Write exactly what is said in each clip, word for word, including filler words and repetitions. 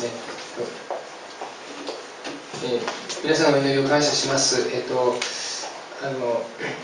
ね、えー、皆さんのお祈りを感謝します。えっとあの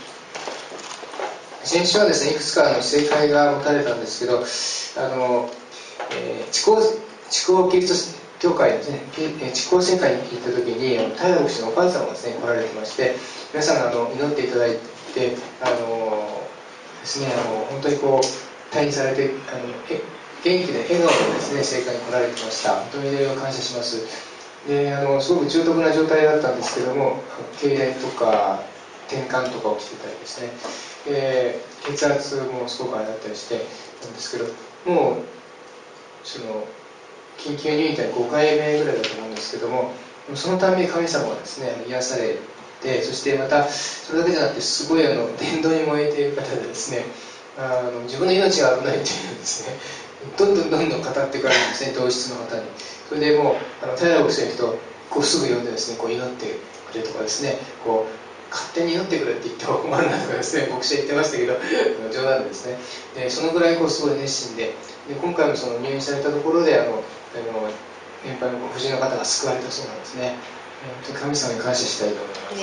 先週はですね、いくつかの正解が持たれたんですけど、あの、えー、地高地高キリスト教会ですね、地高宣会に行った時に、平牧師のお母さんがですね、来られてまして、皆さんがあの祈っていただいて、あのですね、あの本当にこう退院されて、あの元気で笑顔でですね、聖会に来られてました。本当に祈りを感謝します。で、あのすごく重篤な状態だったんですけども、痙攣とか転換とか起きてたりですね、で血圧もすごくあれだったりしてなんですけど、もうその緊急入院ってごかいめぐらいだと思うんですけども、そのために神様がですね癒されて、そしてまたそれだけじゃなくて、すごいあの伝道に燃えている方でですね、あの自分の命が危ないというですね、どんどんどんどん語ってくるんですね、同室の方に。それでもうあの平牧師の人こうすぐ呼んでですね、こう祈ってくれとかですね、こう勝手に祈ってくれって言っても困るなとかですね、牧師は言ってましたけど、冗談でですね、でそのぐらいこうすごい熱心で、で今回もその入院されたところであのあの年配の婦人の方が救われたそうなんですね。本当に神様に感謝したいと思います。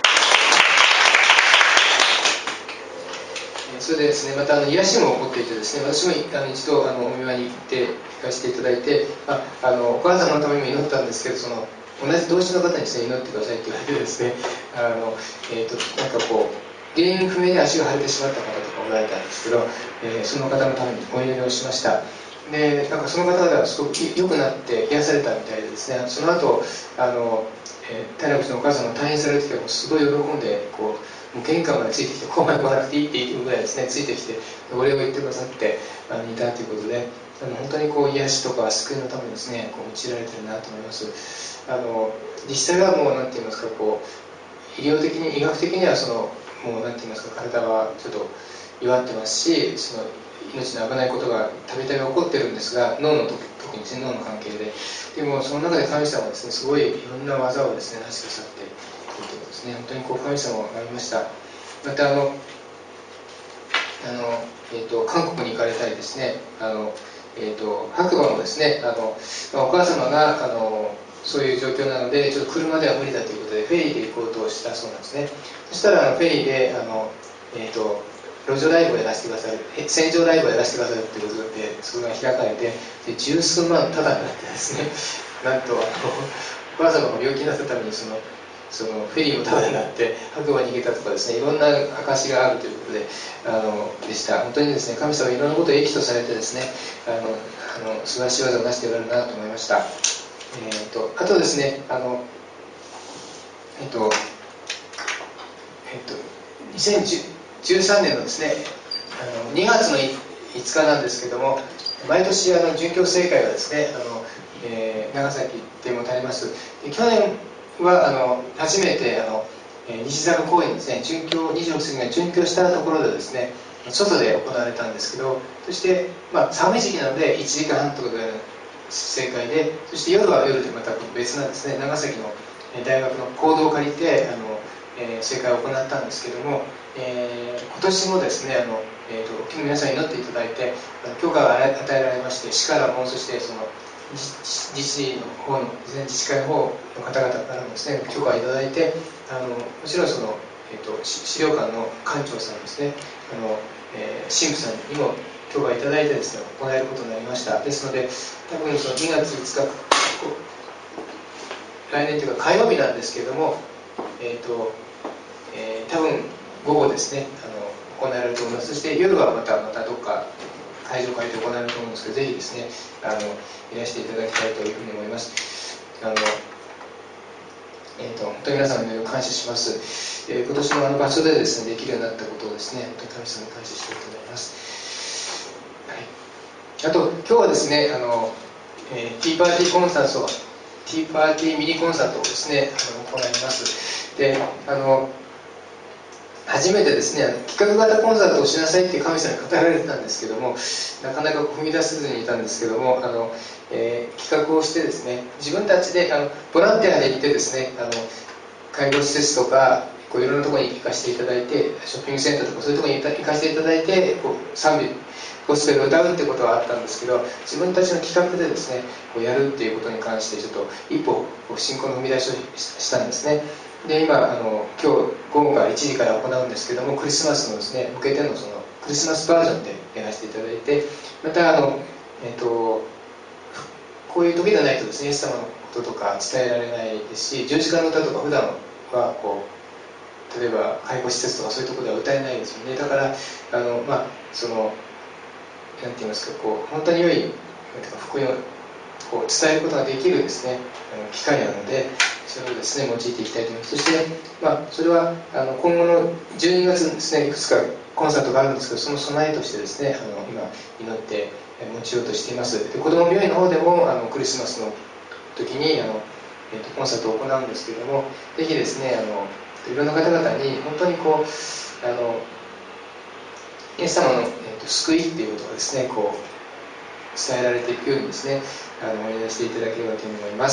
それでですね、またあの癒しも起こっていてですね、私もあの一度あのお見舞いに行って行かせていただいて、ああのお母様のためにも祈ったんですけど、その同じ同志の方にですね、祈ってくださいって言われてですね、あの、えーと、なんかこう原因不明で足が腫れてしまった方とかおられたんですけど、えー、その方のためにお祈りをしました。でなんかその方々はすごく良くなって癒されたみたいでですね、その後あの、えー、平牧師のお母さんが退院されてきてすごい喜んでこうもう玄関までついてきて、ここまで来なくていいって言うぐらいですね、ついてきてお礼を言ってくださってあのいたということで、あの本当にこう癒しとか救いのためにですね、こう用いられてるなと思います。あの実際はもう何て言いますか、こう医療的に医学的にはそのもう何て言いますか、体はちょっと弱ってますし、その命の危ないことがたびたび起こってるんですが、脳の特にですね、脳の関係で、でもその中で神様はですね、すごいいろんな技をですねなしてくださっているということですね。本当にこう神様がありました。またあのあの、えーと、韓国に行かれたりですね、あの、えーと、白馬もですね、あのお母様があのそういう状況なのでちょっと車では無理だということでフェリーで行こうとしたそうなんですね。そしたらあのフェリーであの、えーと路上ライブをやらせてくださる、戦場ライブをやらせてくださるっていうことでそれが開かれて、で十数万タダになってですね、なんとあのお母様が病気になったためにそのそのフェリーもタダになって白馬に逃げたとかですね、いろんな証があるということであのでした。本当にですね、神様いろんなことを益とされてですね、あのあの素晴らしい技を出しておられるなと思いました。えー、とあとですね、あのえっ、ー、とえっ、ー、とにせんじゅうさんねんのですね、あのにがつのいつかなんですけども、毎年あの殉教聖会がですね、あの、えー、長崎でも垂れます。で去年はあの初めてあの西坂公園ですね、殉教にじゅうろくせいが殉教したところでですね、外で行われたんですけど、そして、まあ、寒い時期なのでいちじかんはんとかぐらいの聖会で、そして夜は夜でまた別なんですね、長崎の大学の講堂を借りてあの、えー、聖会を行ったんですけども、えー、今年もですね、あの、えーと、皆さんに祈っていただいて許可が与えられまして、市からもそしてその自治の方の自治会の方の方々からもですね許可をいただいて、あのもちろんその、えーと、資料館の館長さんですね、あの、えー、神父さんにも許可をいただいてですね行えることになりました。ですので多分そのにがついつか来年というか火曜日なんですけれども、えーとえー、多分午後ですねあの行えると思います。そして夜はまたまたどっか会場を借りて行えると思うんですけど、ぜひですねあのいらしていただきたいというふうに思います。あの、えー、と本当に皆さんの祈りを感謝します。えー、今年のあの場所でですねできるようになったことをですね本当に神様に感謝したいと思います。はい、あと今日はですねあの、えー、ティーパーティーコンサートティーパーティーミニコンサートをですねあの行います。であの初めてですね企画型コンサートをしなさいって神様に語られてたんですけども、なかなか踏み出せずにいたんですけども、あの、えー、企画をしてですね自分たちであのボランティアで行ってですねあの介護施設とかこういろんなところに行かせていただいて、ショッピングセンターとかそういうところに行かせていただいて、こう賛美ゴスペルを歌うってことはあったんですけど、自分たちの企画でですねこうやるっていうことに関してちょっと一歩こう信仰の踏み出しをしたんですね。で今あの今日午後からいちじから行うんですけども、クリスマスのですね向けてのそのクリスマスバージョンでやらせていただいて、またあの、えー、とこういう時でないとですねイエス様のこととか伝えられないですし、十字架の歌とか普段はこう例えば介護施設とかそういうところでは歌えないですよね。だからあの、まあ、そのなんて言いますか、こう本当に良い福音をこう伝えることができるですねあの機会なので、それをですね用いていきたいと思います。そして、まあ、それはあの今後のじゅうにがつですねいくつかコンサートがあるんですけど、その備えとしてですねあの今祈って用いようとしています。で子ども病院の方でもあのクリスマスの時にあの、えー、とコンサートを行うんですけれども、ぜひですねあのいろんな方々に本当にこうあのイエス様の、えー、と救いっていうことがですねこう伝えられていくようにですねあのお願いしていただければと思います。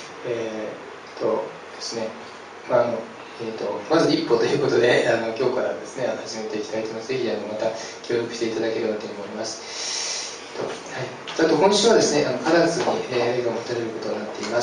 えー、とですね、まああのえー、とまず一歩ということであの今日からですね始めていきたいと思います。ぜひあのまた協力していただければと思います。と、はい、あと今週はですねあの唐津に、えー、愛が持たれることになっています。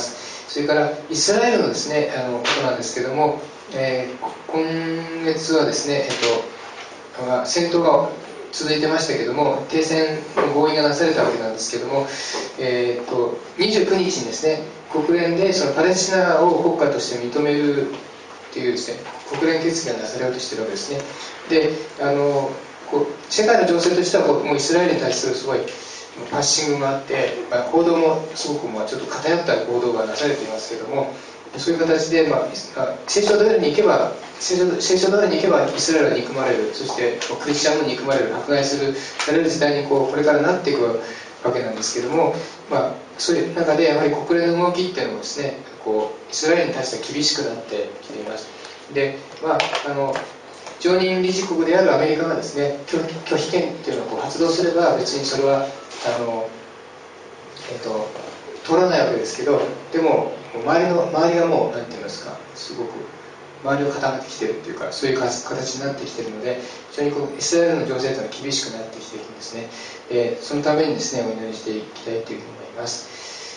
それからイスラエルのですねあのことなんですけども、えー、今月はですね、えーと戦闘が続いてましたけども、停戦の合意がなされたわけなんですけども、えー、とにじゅうくにちにですね国連でそのパレスチナを国家として認めるというですね国連決議がなされようとしているわけですね。であのこう世界の情勢としてはもうイスラエルに対するすごいパッシングがあって、まあ、報道もすごくまあちょっと偏った報道がなされていますけども、そういう形で、まあ、聖書通りに行けば聖書、聖書通りに行けばイスラエルは憎まれる、そしてクリスチャンも憎まれる、迫害するされる時代にこうこれからなっていくわけなんですけども、まあ、そういう中でやはり国連の動きっていうのもですねこうイスラエルに対しては厳しくなってきています。で、まあ、あの常任理事国であるアメリカがですね拒拒否権っていうのをこう発動すれば別にそれはあの、えっと、通らないわけですけど、でも周りの周りがもう何て言いますかすごく周りを固めてきてるっていうか、そういう形になってきてるので、非常にこうイスラエルの情勢というのは厳しくなってきているんですね。でそのためにですねお祈りしていきたいというふうに思います。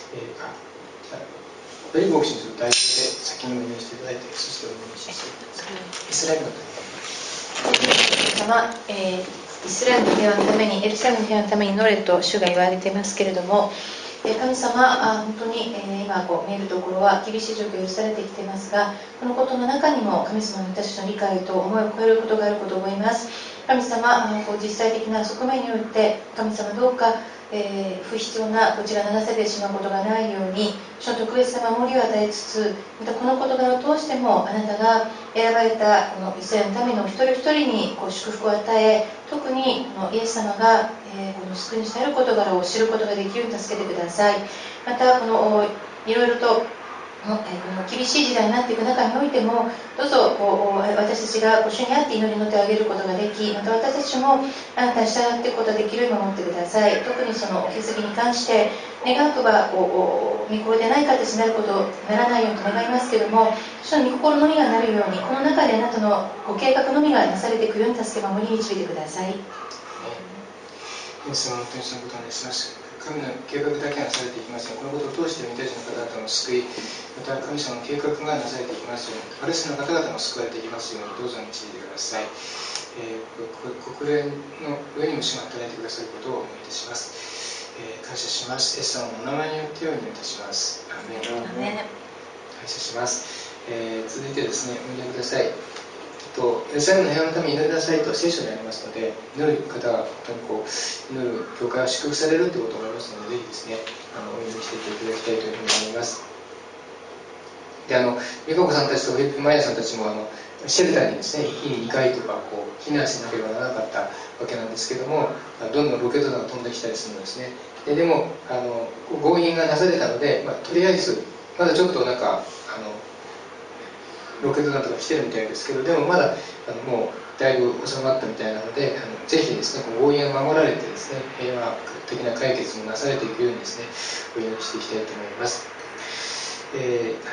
えー、あじゃあ大牧師にする代表で先にお祈りしていただいて、そしてお祈りしていただいて、イスラエルの様、えー、イスラエルの平和のために、エルサレムの平和のために祈れと主が言われていますけれども、神様、あ本当に、えー、今こう見えるところは厳しい状況を許されてきていますが、このことの中にも神様の私の理解と思いを超えることがあることを思います。神様、あのこう実際的な側面において神様どうか、えー、不必要なこちら流されてしまうことがないようにその特別な守りを与えつつ、またこの事柄を通してもあなたが選ばれたこのイスラエルのための一人一人にこう祝福を与え、特にこのイエス様が、えー、この救い主である事柄を知ることができるように助けてください。またこのいろいろとこの厳しい時代になっていく中においても、どうぞこう私たちがご主にあって祈りの手を挙げることができ、また私たちもあなたに従っていくことができるように守ってください。特にそのお気づきに関して願うとがこう御心でない形になることならないようにと願いますけれども、その御心のみがなるように、この中であなたのご計画のみがなされていくように助け守り導いてください。イエス様の本当にそのことをお願いします。神の計画だけがなされていきますが、このことを通して御たちの方々の救い、また神様の計画がなされていきますように、パレスチナの方々も救われていきますように、どうぞ導いてください。えー、国連の上にも主が働いてくださることをお願いいたします。えー、感謝します。イエス様のお名前によってお祈りいたします。アメン。感謝します。えー、続いてですね、お祈りください。とエルサレムの平和のために祈りなさいと聖書にありますので、祈る方が本当にこう祈る教会は祝福されるということを思いますので、ぜひですねあのお祈りしていただきたいというふうに思います。であの美香子さんたちとフィリップ・マイヤさんたちもあのシェルターにですね日ににかいとかこう避難しなければならなかったわけなんですけども、どんどんロケット弾が飛んできたりするんですね。ででもあの合意がなされたので、まあ、とりあえずまだちょっとなんかあのロケット弾とか来てるみたいですけど、でもまだあのもうだいぶ収まったみたいなので、あのぜひですね合意が守られてですね平和的な解決もなされていくようにですねお祈りしていきたいと思います。えーはい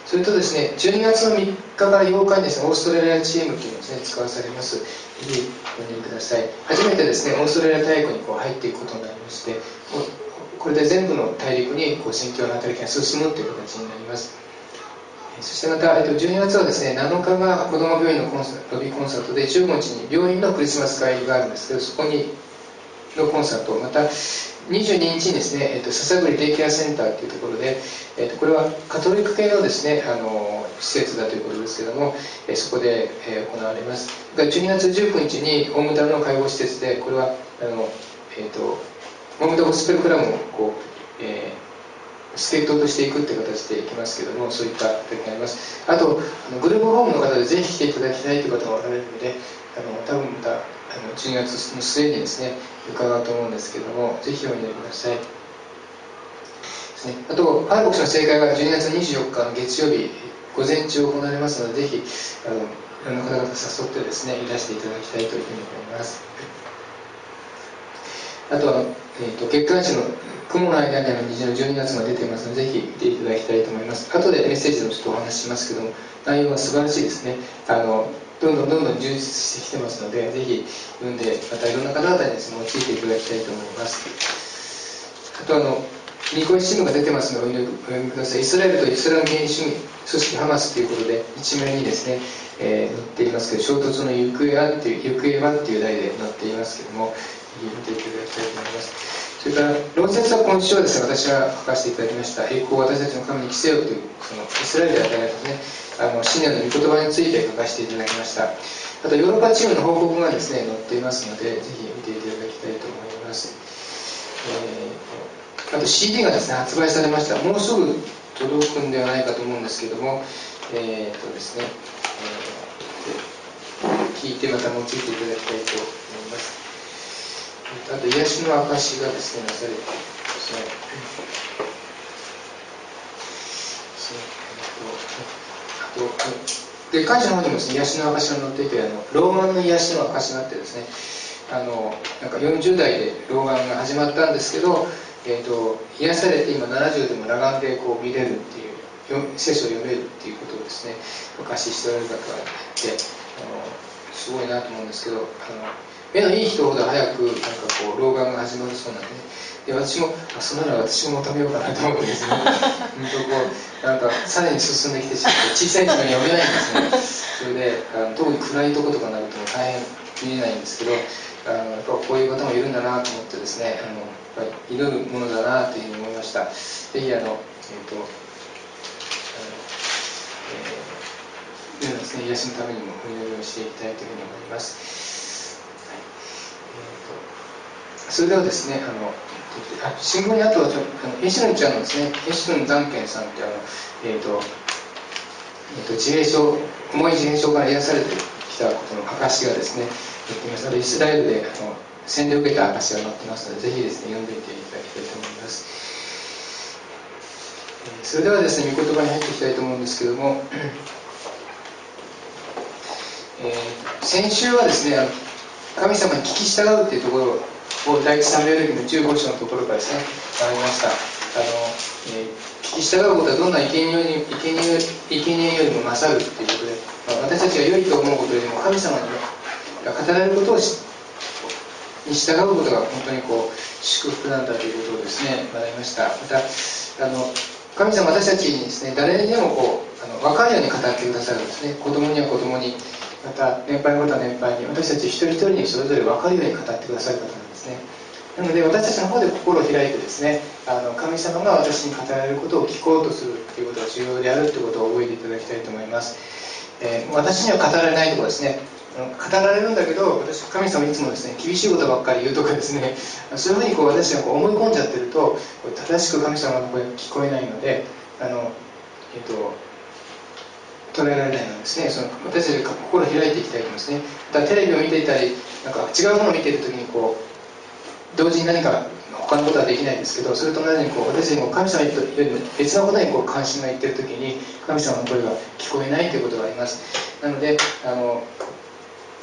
それとですね、じゅうにがつのみっかからようかにですね、オーストラリアチームというのをですね、使わされます。ぜひご入ください。初めてですね、オーストラリア大陸にこう入っていくことになりまして、これで全部の大陸にこう宣教の働きが進むという形になります。そしてまた、じゅうにがつはですね、なのかが子ども病院のコンサート、ロビーコンサートで、じゅうごにちに病院のクリスマス会があるんですけど、そこにのコンサート、またにじゅうににちにですね、えっと、笹栗デイケアセンターというところで、えっと、これはカトリック系のですね、あの施設だということですけども、えそこで、え行われます。じゅうにがつじゅうくにちに大牟田の介護施設で、これはあの、えっと、大牟田ゴスペルクラブをこう、えー助っ人としていくっていう形でいきますけども、そういった形があります。あと、あのグループホームの方でぜひ来ていただきたいという方がおられるので、あの多分またあのじゅうにがつの末にですね、伺うと思うんですけども、ぜひお祈りください。ですね、あと、パー牧師の正会がじゅうにがつにじゅうよっかの月曜日、午前中行われますので、ぜひあのいろんな方々誘ってですね、いらしていただきたいというふうに思います。あとは、えーと、月刊誌の雲の間にある虹のじゅうにがつまで出ていますので、ぜひ見ていただきたいと思います。後でメッセージでもちょっとお話ししますけども、内容は素晴らしいですね。あのどんどんどんどん充実してきてますので、ぜひ読んで、またいろんな方々にですね、用いていただきたいと思います。あとあの、ニコイチ新聞が出てますので、お読みください。イスラエルとイスラム原理主義組織ハマスということで、一面にですね、えー、載っていますけど、衝突の行方はっていう、行方はっていう題で載っていますけども、見ていただきたいと思います。それから、論説は今週はですね、私が書かせていただきました、栄光を私たちの神に着せよという、そのイスラエルで与えられたですね、あの新年の御言葉について書かせていただきました。あと、ヨーロッパチームの報告がですね、載っていますので、ぜひ見ていただきたいと思います。えー、あと シーディー がですね、発売されました。もうすぐ届くんではないかと思うんですけども、えー、とですね、えー、聞いてまた用いていただきたいと思います。あと、癒しの証がですね、なされていますね。あと、月刊誌の方にもですね、癒しの証が載っていて、あの老眼の癒しの証があってですね、あのなんかよんじゅうだいで老眼が始まったんですけど、えーと、癒されて今ななじゅうでも裸眼でこう見れるっていう、聖書を読めるっていうことをですね、証ししておられる方がいて、あのすごいなと思うんですけど、あの目のいい人ほど早くなんかこう老眼が始まるそうなんで、ね、で私もあそんなの私も求めようかなと思ってですね本当こうなんかさらに進んできてしまって小さい時に読めないんですね。それであの特に暗いとことかになると大変見れないんですけど、あのやっぱこういう方もいるんだなと思ってですね、あのやっぱり祈るものだなというふうに思いました。ぜひあの、えーとえー、ですね、癒しのためにもお祈りをしていきたいというふうに思います。それではですね、あの新聞にあとはエシュンちゃんのですね、エシュンザンケンさんってあの、えーとえーと自閉症、重い自閉症から癒されてきたことの証がですね、載っていますので、イスラエルであの洗礼を受けた証が載っていますので、ぜひですね、読んでみていただきたいと思います。それではですね、御言葉に入っていきたいと思うんですけども、えー、先週はですね、神様に聞き従うというところを第一サムエル記のじゅうご章のところからですね、ありました。あの、えー、聞き従うことはどんな生贄より生贄生贄よりも勝るということで、まあ、私たちが良いと思うことよりも神様が語られることをしに従うことが本当にこう祝福なんだということをですね、学びました。またあの神様は私たちにですね、誰にでもこうあの分かるように語ってくださるんですね。子供には子供に、また年配のことは年配に、私たち一人一人にそれぞれ分かるように語ってくださる方なんですね。なので私たちの方で心を開いてですね、あの神様が私に語られることを聞こうとするということが重要であるということを覚えていただきたいと思います。えー、私には語られないところですね。語られるんだけど、私神様いつもですね、厳しいことばっかり言うとかですね、そういうふうにこう私がこう思い込んじゃってると、正しく神様の声が聞こえないので、あのえっと捉えられないのですね。その私たちが心を開いていきたいと思いますね。またテレビを見ていたり、なんか違うものを見ているときにこう同時に何か他のことはできないんですけど、それと同じようにこう私たちも神様よりも別のことにこう関心がいっているときに神様の声が聞こえないということがあります。なのであの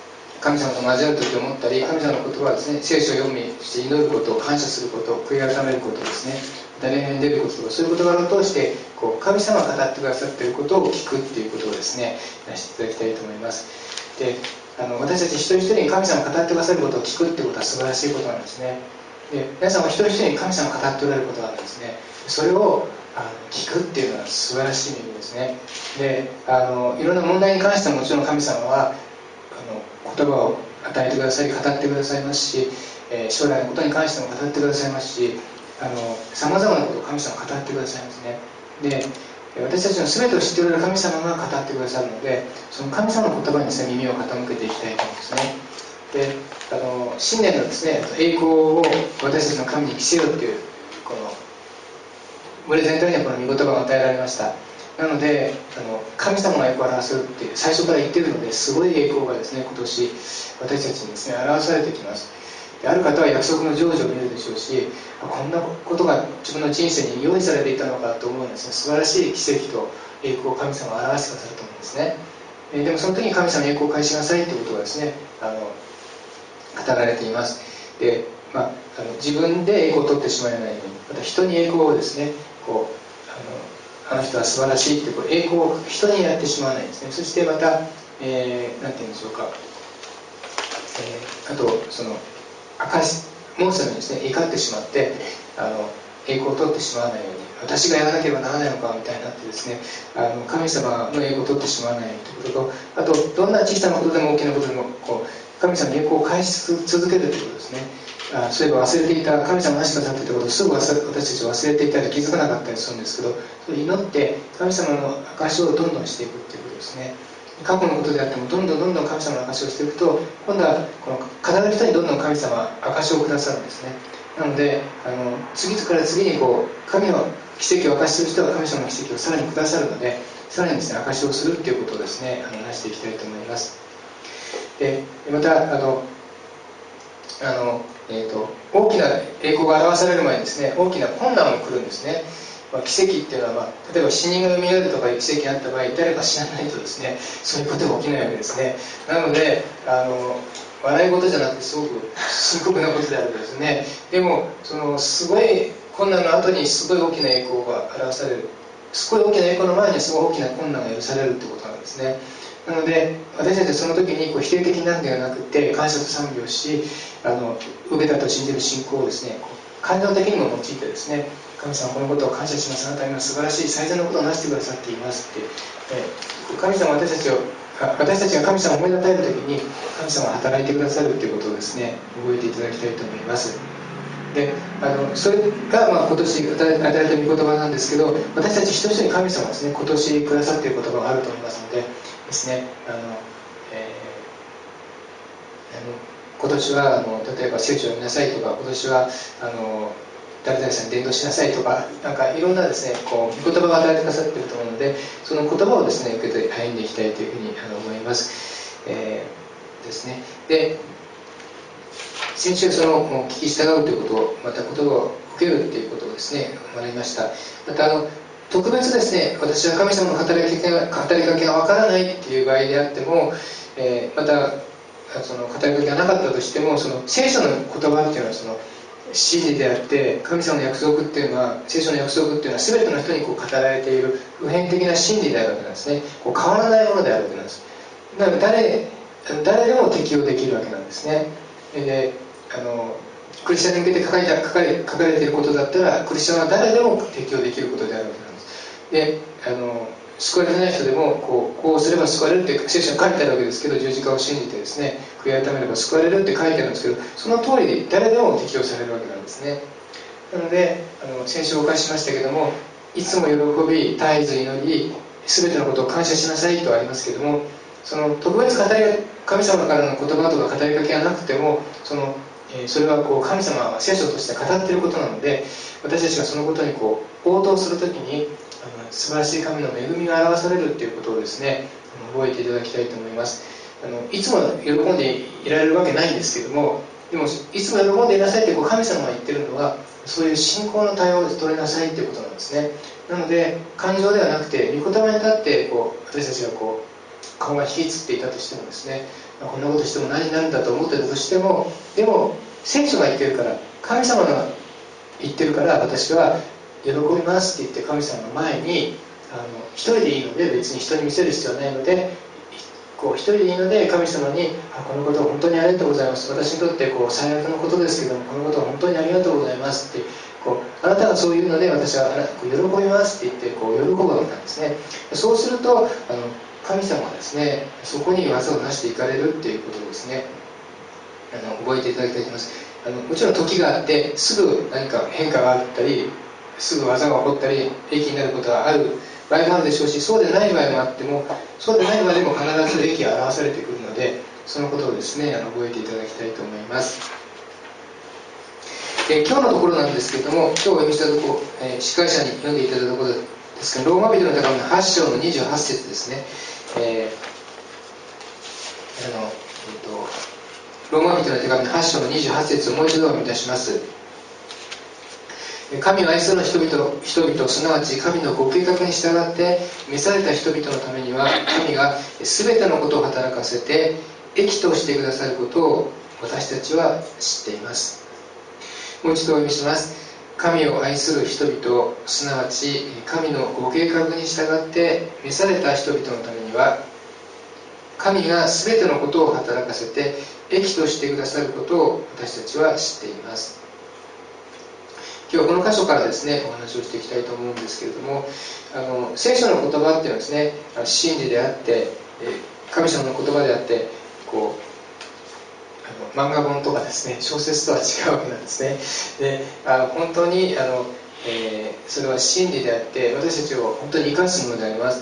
神様と交わる時思ったり、神様の言葉はですね、聖書を読みして祈ること、感謝すること、悔い改めることですね、礼拝に出ることとか、そういう事柄を通してこう神様が語ってくださっていることを聞くっていうことをですね、やらせていただきたいと思います。で、あの私たち一人一人に神様が語ってくださることを聞くっていうことは素晴らしいことなんですね。で、皆さんも一人一人に神様が語っておられることがあるんですね。それをあの聞くっていうのは素晴らしい意味ですね。で、あのいろんな問題に関してももちろん神様はあの言葉を与えてくださり語ってくださいますし、えー、将来のことに関しても語ってくださいますし、さまざまなことを神様が語ってくださいますね。で、私たちの全てを知っておられる神様が語ってくださるので、その神様の言葉にですね、耳を傾けていきたいと思うんですね。で、あの新年のですね、栄光を私たちの神に着せようというこの群れ全体にはこの御言葉が与えられました。なので、あの神様が栄光を表すって最初から言っているので、すごい栄光がですね、今年私たちにですね、表されてきます。ある方は約束の成就を見るでしょうし、こんなことが自分の人生に用意されていたのかと思うんですね。素晴らしい奇跡と栄光を神様が表してくださると思うんですね。でもその時に神様に栄光を返しなさいということがですね、あの語られています。で、まあ、あの自分で栄光を取ってしまえないように、また人に栄光をですね、こうあのあの人は素晴らしいという栄光を人にやってしまわないんですね。そしてまた、えー、なんて言うんでしょうか、えー、あとその証モーセにですね怒ってしまってあの栄光を取ってしまわないように、私がやらなければならないのかみたいになってですね、あの神様の栄光を取ってしまわないようにということと、あとどんな小さなことでも大きなことでもこう神様に栄光を返し続けるということですね。あそういえば忘れていた神様なしくださっていたことをすぐ私たちは忘れていたり気づかなかったりするんですけど、それ祈って神様の証しをどんどんしていくということですね。過去のことであってもどんどんどんどん神様の証しをしていくと、今度はこの語る人にどんどん神様は証しをくださるんですね。なのであの次から次にこう神の奇跡を証しする人は神様の奇跡をさらにくださるので、さらにですね証しをするということをですね、あの話していきたいと思います。でまたあのあの、えーと、大きな栄光が表される前にですね、大きな困難も来るんですね。まあ、奇跡っていうのは、まあ、例えば死人が蘇るとかいう奇跡があった場合、誰か死なないとですね、そういうことが起きないわけですね。なのであの笑い事じゃなくてすごく深刻なことであるんですね。でもそのすごい困難の後にすごい大きな栄光が表される、すごい大きな栄光の前にすごい大きな困難が許されるということなんですね。なので私たちはその時にこう否定的になるのではなくて、感謝と賛美をし、あの受けたと信じる信仰をですね、感情的にも用いてですね、神様このことを感謝します、あなたは今素晴らしい最善のことをなしてくださっていますって、え神様は私たちを私たちが神様を思い与える時に神様が働いてくださるということをですね、覚えていただきたいと思います。であのそれが、まあ、今年与えられた御言葉なんですけど、私たち一人一人に神様はですね、今年くださっている言葉があると思いますのでですね、あの、えー、あの今年はあの例えば聖書を読みなさいとか、今年はあの誰々さんに伝道しなさいとか、なんかいろんなですねこう御言葉が与えてくださっていると思うので、その言葉をですね受けて歩んでいきたいというふうにあの思います、えー、ですね。で先週その聞き従うということを、また言葉を受けるということをですね学びました。またあの特別ですね、私は神様の働きかけが語りかけがわからないっていう場合であっても、えー、またその語りかけがなかったとしても、その聖書の言葉っていうのはその真理であって、神様の約束っていうのは、聖書の約束っていうのは全ての人にこう語られている普遍的な真理であるわけなんですね。こう変わらないものであるわけなんです。だから誰誰でも適用できるわけなんですね。であのクリスチャンに向けて書かれた書かれ書かれていることだったら、クリスチャンは誰でも適用できることであるわけなんです。であの救われてない人でもこうこうすれば救われるって聖書に書いてあるわけですけど、十字架を信じてですね悔い改めれば救われるって書いてあるんですけど、その通りで誰でも適用されるわけなんですね。なのであの先週お返ししましたけども、いつも喜び絶えず祈り全てのことを感謝しなさいとありますけども、その特別語り神様からの言葉とか語りかけがなくても、そのそれはこう神様は聖書として語っていることなので、私たちがそのことにこう応答するときにあの素晴らしい神の恵みが表されるということをですね覚えていただきたいと思います。あのいつも喜んでいられるわけないんですけども、でもいつも喜んでいなさいってこう神様が言ってるのは、そういう信仰の対応を取りなさいということなんですね。なので感情ではなくて御言葉に立ってこう私たちがこう顔が引きつっていたとしてもですね、こんなことしても何になるんだと思ってたとしても、でも聖書が言ってるから、神様が言ってるから、私は喜びますって言って神様の前にあの一人でいいので、別に人に見せる必要はないので、こう一人でいいので神様にあこのことを本当にありがとうございます、私にとってこう最悪のことですけどもこのことを本当にありがとうございますってこうあなたがそう言うので私はあなこう喜びますって言ってこう喜ぶわけなんですね。そうするとあの神様はですねそこに技を成していかれるっていうことをですねあの覚えていただきたいと思います。あのもちろん時があってすぐ何か変化があったりすぐ技が起こったり益になることがある場合もあるでしょうし、そうでない場合もあってもそうでない場合でも必ず益が表されてくるので、そのことをですねあの覚えていただきたいと思います。で今日のところなんですけれども、今日お読みしたところ、えー、司会者に読んでいただいたところですけど、ローマ人の手紙のはち章のにじゅうはち節ですね。えーあのえー、とローマ人の手紙のはち章のにじゅうはち節をもう一度お読みいたします。神を愛する人々、人々、すなわち神のご計画に従って召された人々のためには、神が全てのことを働かせて益としてくださることを私たちは知っています。もう一度お読みします。神を愛する人々、すなわち神のご計画に従って召された人々のためには、神が全てのことを働かせて益としてくださることを私たちは知っています。今日はこの箇所からですねお話をしていきたいと思うんですけれども、あの聖書の言葉っていうのはですね真理であって神様の言葉であって、こうあの漫画本とかですね小説とは違うわけなんですね。であの本当にあの、えー、それは真理であって私たちを本当に生かすものであります。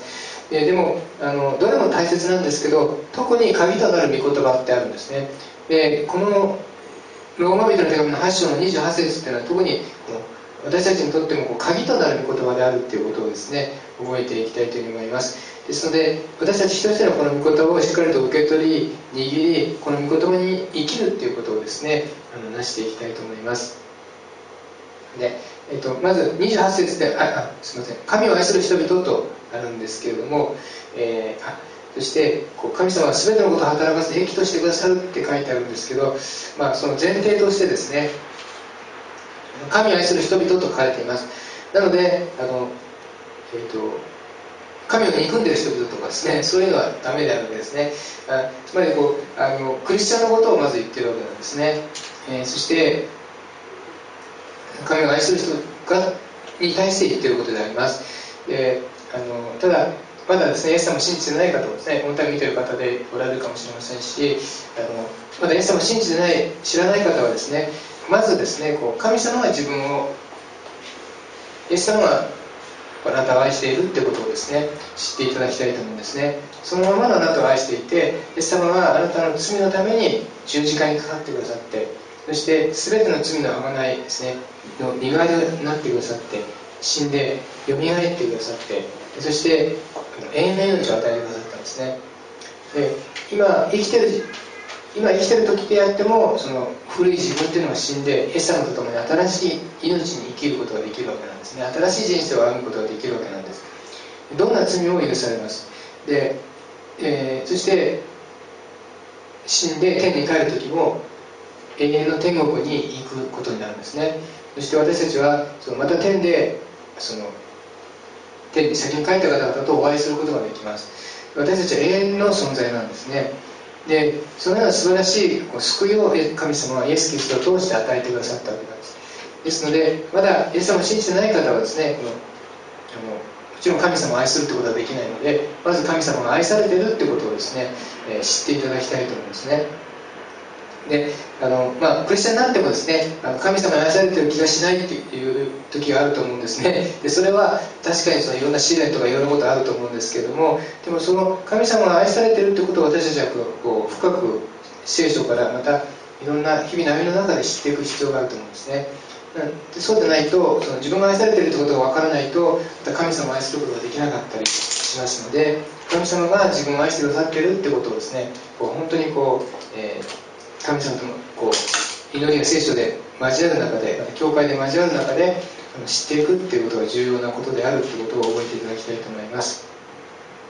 で, でもあのどれも大切なんですけど、特に鍵となる御言葉ってあるんですね。でこのローマ人の手紙のはち章のにじゅうはち節というのは特にこの私たちにとってもこう鍵となる御言葉であるということをですね覚えていきたいというふうに思います。ですので私たち一人一人のこの御言葉をしっかりと受け取り握り、この御言葉に生きるということをですねあのなしていきたいと思います。で、えっと、まずにじゅうはち節でああすみません神を愛する人々とあるんですけれども、えー、あそしてこう神様は全てのことを働かせて益としてくださるって書いてあるんですけど、まあ、その前提としてですね神を愛する人々と書かれています。なのであの、えー、と神を憎んでいる人々とかですねそういうのはダメであるわけですね。あつまりこうあのクリスチャンのことをまず言ってるわけなんですね。えー、そして神を愛する人がに対して言っていることであります。であのただまだですねイエス様を信じてない方もですねこの度見ている方でおられるかもしれませんし、あのまだイエス様を信じてない知らない方はですねまずですねこう神様が自分をイエス様があなたを愛しているってことをですね知っていただきたいと思うんですね。そのままのあなたを愛していて、イエス様はあなたの罪のために十字架にかかってくださって、そして全ての罪の贖いですねの身代わりになってくださって、死んでよみがえってくださって、そして永遠の命を与えてくださったんですね。で今生きてる今生きてる時であってもその古い自分っていうのが死んでイエス様と共に新しい命に生きることができるわけなんですね。新しい人生を歩むことができるわけなんです。どんな罪も許されます。で、えー、そして死んで天に帰る時も永遠の天国に行くことになるんですね。そして私たちはそのまた天でその天に先に帰った方々とお会いすることができます。私たちは永遠の存在なんですね。でそのような素晴らしい救いを神様はイエス・キリストを通して与えてくださったわけなんです。ですのでまだイエス様を信じてない方はですねこのあのもちろん神様を愛するということはできないので、まず神様が愛されているということをですね、えー、知っていただきたいと思いますね。であのまあ、クリスチャンになってもですねあの神様に愛されている気がしないっていう時があると思うんですね。でそれは確かにそのいろんな試練とかいろんなことあると思うんですけれども、でもその神様が愛されているということを私たちはこう深く聖書からまたいろんな日々の歩みの中で知っていく必要があると思うんですね。でそうでないとその自分が愛されているということが分からないとまた神様を愛することができなかったりしますので、神様が自分を愛してくださっているということをですねこう本当にこう、えー神様ともこう祈りが聖書で交わる中で、また教会で交わる中で知っていくっていうことが重要なことであるということを覚えていただきたいと思います。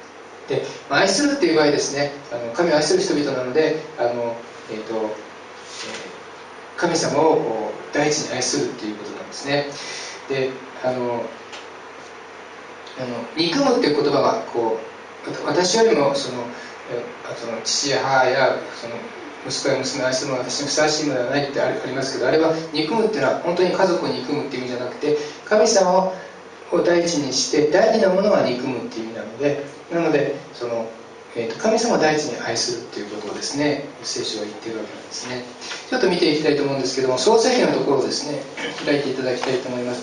で、まあ、愛するっていう場合ですね、あの神を愛する人々なので、あの、えーとえー、神様をこう第一に愛するっていうことなんですね。で、あのあの憎むっていう言葉はこう私よりもそのあその父や母やその息子や娘を愛するのは私にふさわしいのではないってありますけど、あれは憎むっていうのは本当に家族を憎むっていう意味じゃなくて、神様を第一にして大事なものは憎むっていう意味なので、なのでその、えーと、神様を第一に愛するっていうことをですね、聖書は言っているわけなんですね。ちょっと見ていきたいと思うんですけども、創世記のところをですね開いていただきたいと思います。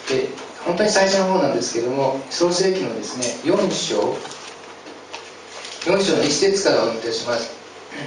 で、本当に最初の方なんですけども、創世記のですねよん章よん章のいち節からお読みいたします。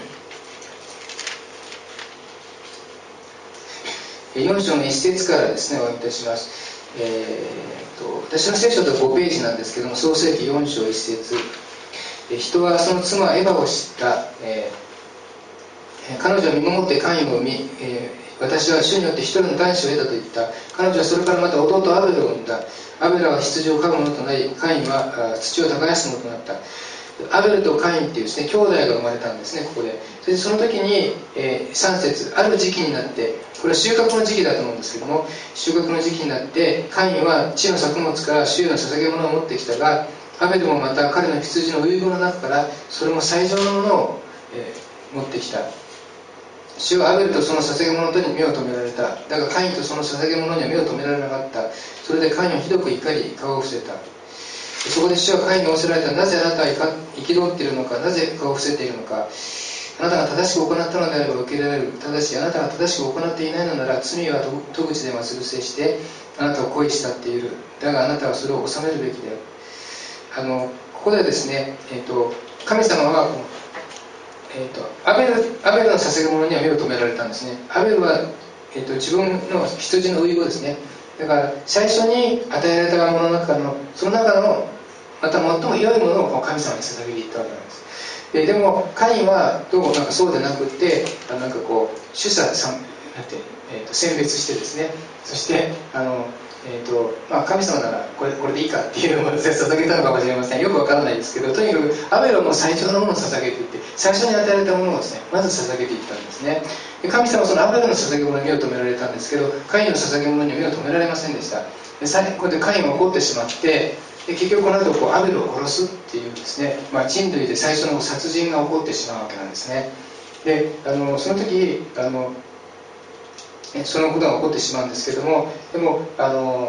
よん章のいち節からですねお読みいたします。えー、と私の聖書とごページなんですけども、創世記よん章いち節、人はその妻エヴァを知った、えー、彼女は見守ってカインを見、えー、私は主によって一人の男子を得たと言った。彼女はそれからまた弟アベルを産んだ。アベルは羊を飼う者となり、カインは土を耕す者となった。アベルとカインっていうですね兄弟が生まれたんですね、ここで。それでその時に、えー、さん節、ある時期になって、これは収穫の時期だと思うんですけども、収穫の時期になってカインは地の作物から主への捧げ物を持ってきたが、アベルもまた彼の羊の遺言の中からそれも最上のものを、えー、持ってきた。主はアベルとその捧げ物とに目を留められた。だがカインとその捧げ物には目を留められなかった。それでカインをひどく怒り顔を伏せた。そこで主はカインに仰せられた。なぜあなたは憤っているのか、なぜ顔を伏せているのか。あなたが正しく行ったのであれば受け入れられる。ただしあなたが正しく行っていないのなら、罪は戸口で待ち伏せしてあなたを恋したっている。だがあなたはそれを収めるべきである。あのここでですね、えー、と神様は、えー、とアベルアベルの捧げ物には目を留められたんですね。アベルは、えー、と自分の羊の遺言ですね。だから最初に与えられたものの中のその中のまた最も良いものを神様に捧げていったわけなんです。で, でもカインはどうもなんかそうでなくって、なんかこう取捨選別、えー、と選別してですね、そしてあの、えーとまあ、神様ならこれこれでいいかっていうのを捧げたのかもしれません。よくわからないですけど、とにかくアベルはもう最上のものを捧げていって、最初に与えられたものをですねまず捧げていったんですね。で神様はそのアベルの捧げ物に目を留められたんですけど、カインの捧げ物には目を留められませんでした。で最後でカインは怒ってしまって、で結局この後こうアベルを殺すっていうですね、まあ、人類で最初の殺人が起こってしまうわけなんですね。であのその時あのそのことが起こってしまうんですけども、でもあのあの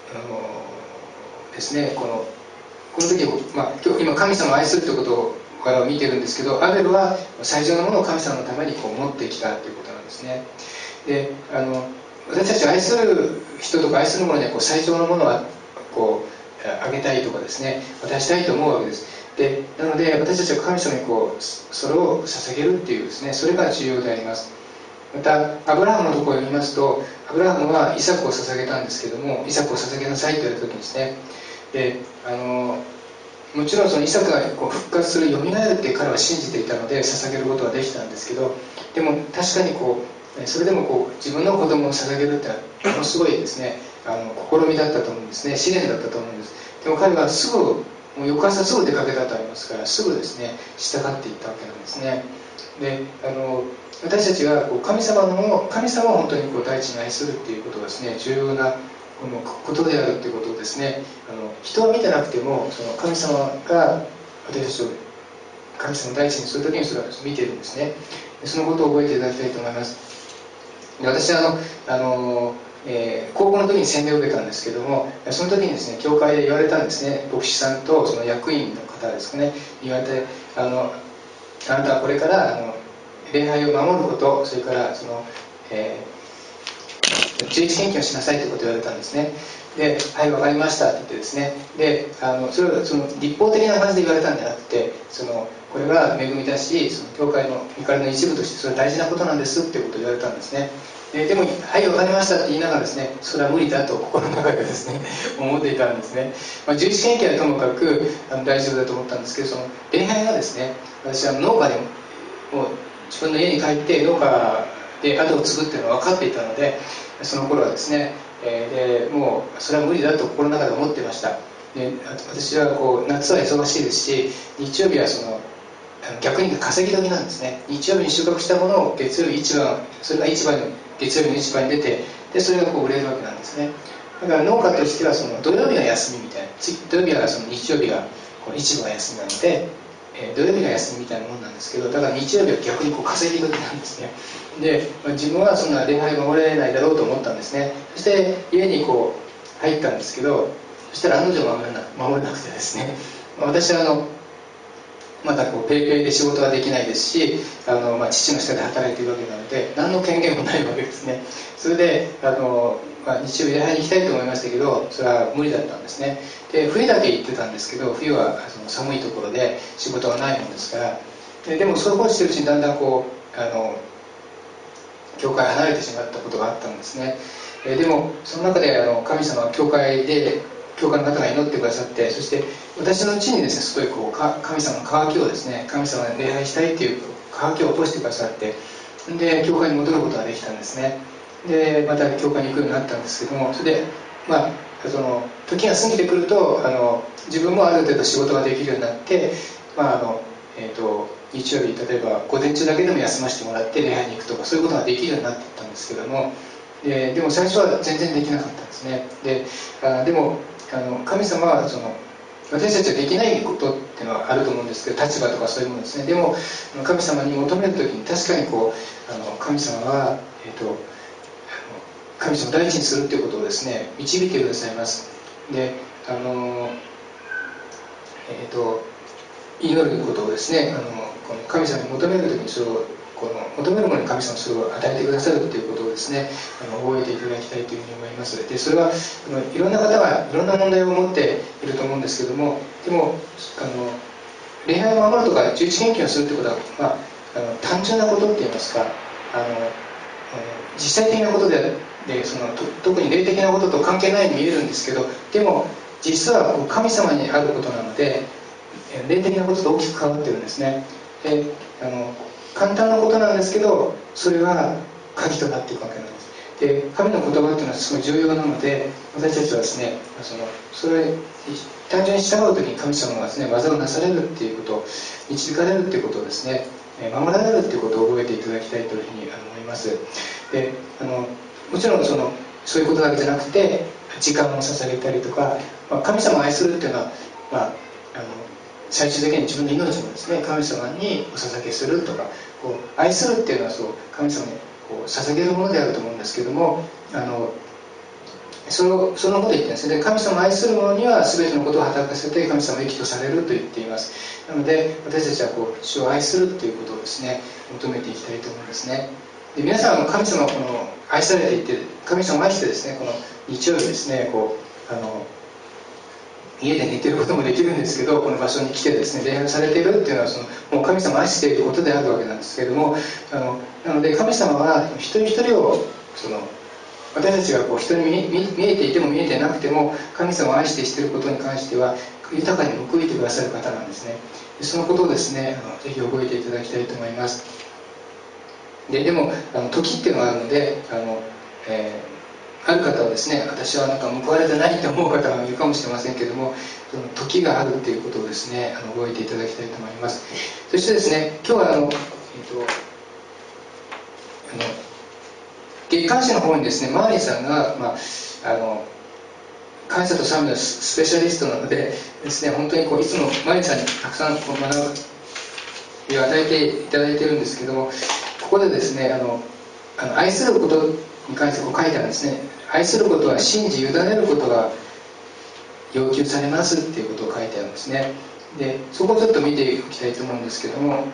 ですねこのこの時、まあ、今, 今神様を愛するということを見てるんですけど、アベルは最上のものを神様のためにこう持ってきたということなんですね。であの私たちを愛する人とか愛するものにはこう最上のものはこうあげたいとかですね、渡したいと思うわけです。でなので私たちは神様にこうそれを捧げるっていうですね、それが重要であります。またアブラハムのところを読みますと、アブラハムはイサクを捧げたんですけども、イサクを捧げなさいと言われた時にですね、であのもちろんそのイサクがこう復活する、よみがえるって彼は信じていたので捧げることはできたんですけど、でも確かにこうそれでもこう自分の子供を捧げるってのはものすごいですね、あの試みだったと思うんですね、試練だったと思うんです。でも彼はすぐ、もう翌朝すぐ出かけたとありますから、すぐですね従っていったわけなんですね。であの私たちがこう神様の神様を本当にこう第一に愛するっていうことがですね、重要なこのことであるということをですね、あの人を見てなくてもその神様が私たちを神様を第一にするときにそれを見ているんですね。そのことを覚えていただきたいと思います。で私はあのあのえー、高校の時に洗礼を受けたんですけども、その時にですね教会で言われたんですね、牧師さんとその役員の方ですかね、言われて、あのあなたはこれからあの礼拝を守ること、それからその、えー、十一献金をしなさいということを言われたんですね。で、はい、わかりましたって言ってですね、であのそれはその立法的な感じで言われたんじゃなくて、そのこれが恵みだし、その教会の御体の一部としてそれは大事なことなんですっていうことを言われたんですね。で, でも、はい、わかりましたって言いながらですね、それは無理だと心の中でですね思っていたんですね。まあ、十一献金はともかくあの大丈夫だと思ったんですけど、その礼拝がですね、私は農家でもう自分の家に帰って農家で後を継ぐっていうのが分かっていたので、その頃はですね、えー、でもうそれは無理だと心の中で思っていました。 で私はこう夏は忙しいですし、日曜日はその逆に稼ぎ時なんですね。日曜日に収穫したものを月曜日市場、それが市場に月曜日の市場に出て、でそれがこう売れるわけなんですね。だから農家としてはその土曜日が休みみたいな、土曜日はその日曜日がこう市場が休みなので、えー、土曜日が休みみたいなもんなんですけど、だから日曜日は逆にこう稼ぎ時なんですね。で、まあ、自分はそんな礼拝守れないだろうと思ったんですね。そして家にこう入ったんですけど、そしたら案の定守れな守れなくてですね、私はあのまだこうペイペイで仕事はできないですし、あの、まあ、父の下で働いているわけなので何の権限もないわけですね。それであの、まあ、日曜日礼拝に行きたいと思いましたけど、それは無理だったんですね。で冬だけ行ってたんですけど、冬はその寒いところで仕事がないもんですから、で, でもそういうことをしてるうちにだんだんこうあの教会離れてしまったことがあったんですね。えでもその中であの神様は教会で教会の方が祈ってくださって、そして私のうちにですね、すごいこう神様の渇きをですね、神様に礼拝したいという渇きを起こしてくださって、で教会に戻ることができたんですね。でまた教会に行くようになったんですけども、それでまあその時が過ぎてくると、あの自分もある程度仕事ができるようになって、まああのえー、と日曜日例えば午前中だけでも休ませてもらって礼拝に行くとか、そういうことができるようになっていったんですけども、で, でも最初は全然できなかったんですね。であでもあの神様はその私たちはできないことっていうのはあると思うんですけど、立場とかそういうものですね。でも神様に求めるときに確かにこうあの神様は、えー、と神様を大事にするということをですね導いてくださいます。であの、えー、と祈ることをですね、あのこの神様に求めるときにそれをこの求めるものに神様それを与えてくださるということをですね、あの覚えていただきたいというふうに思います。でそれはあのいろんな方がいろんな問題を持っていると思うんですけども、でもあの礼拝を守るとか十一献金をするということは、まあ、あの単純なことっていいますか、あの実際的なことで、でそのと特に霊的なことと関係ないように見えるんですけど、でも実は神様にあることなので霊的なことと大きく関わってるんですね。であの簡単なことなんですけど、それが鍵となっていくわけなんです。で神の言葉っていうのはすごい重要なので、私たちはですね、そのそれ単純に従う時に神様がですね技をなされるっていうこと、導かれるっていうことをですね守られるっていうことを覚えていただきたいというふうに思います。であのもちろんそのそういうことだけじゃなくて、時間を捧げたりとか、まあ、神様を愛するっていうのは、まあ、あの最終的に自分の命もですね神様にお捧げするとか、こう愛するっていうのはそう神様にこう捧げるものであると思うんですけども、あのそのそのことを言ってるんですね。で神様を愛する者には全てのことを働かせて神様を益とされると言っています。なので私たちはこう主を愛するということをですね求めていきたいと思うんですね。で皆さん神様をこの愛されていて、神様を愛してですね、この日曜日ですね、こうあの家で寝てることもできるんですけど、この場所に来てですね礼拝されているっていうのはそのもう神様を愛していることであるわけなんですけれども、あのなので神様は一人一人をその私たちがこう人に 見, 見, 見えていても見えてなくても神様を愛してしていることに関しては豊かに報いてくださる方なんですね。でそのことをですねあのぜひ覚えていただきたいと思います。で, でもあの時っていうのがあるので、あの、えー、ある方はですね、私はなんか報われてないと思う方がいるかもしれませんけれども、その時があるっていうことをですねあの覚えていただきたいと思います。そしてですね、今日はあの、えーと、あの月刊誌の方にですねマーリーさんが、まあ、あの感謝と賛美のスペシャリストなのでですね、本当にこういつもマーリーさんにたくさんこう学びを与えていただいているんですけども、ここでですねあのあの愛することに関してこう書いてあるんですね。愛することは信じ委ねることが要求されますっていうことを書いてあるんですね。でそこをちょっと見ていきたいと思うんですけども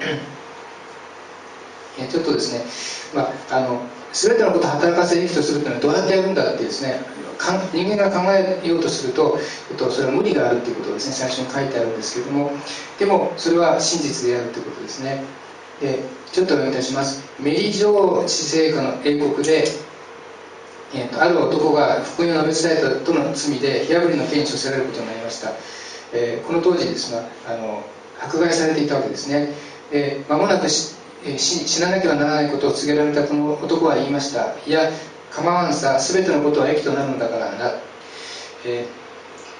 ちょっとですね、まあ、あの全てのことを働かせるとするというのはどうやってやるんだってですね、人間が考えようとすると、えっと、それは無理があるということをですね最初に書いてあるんですけども、でもそれは真実であるということですね。でちょっとお読みいたします。メリジョー治世下の英国で、えー、とある男が福音を述べ伝えたとの罪で火あぶりの刑に処せられることになりました。えー、この当時ですがあの迫害されていたわけですね。で間もなくし死ななければならないことを告げられたこの男は言いました。いや構わんさ、すべてのことは益となるのだからな。え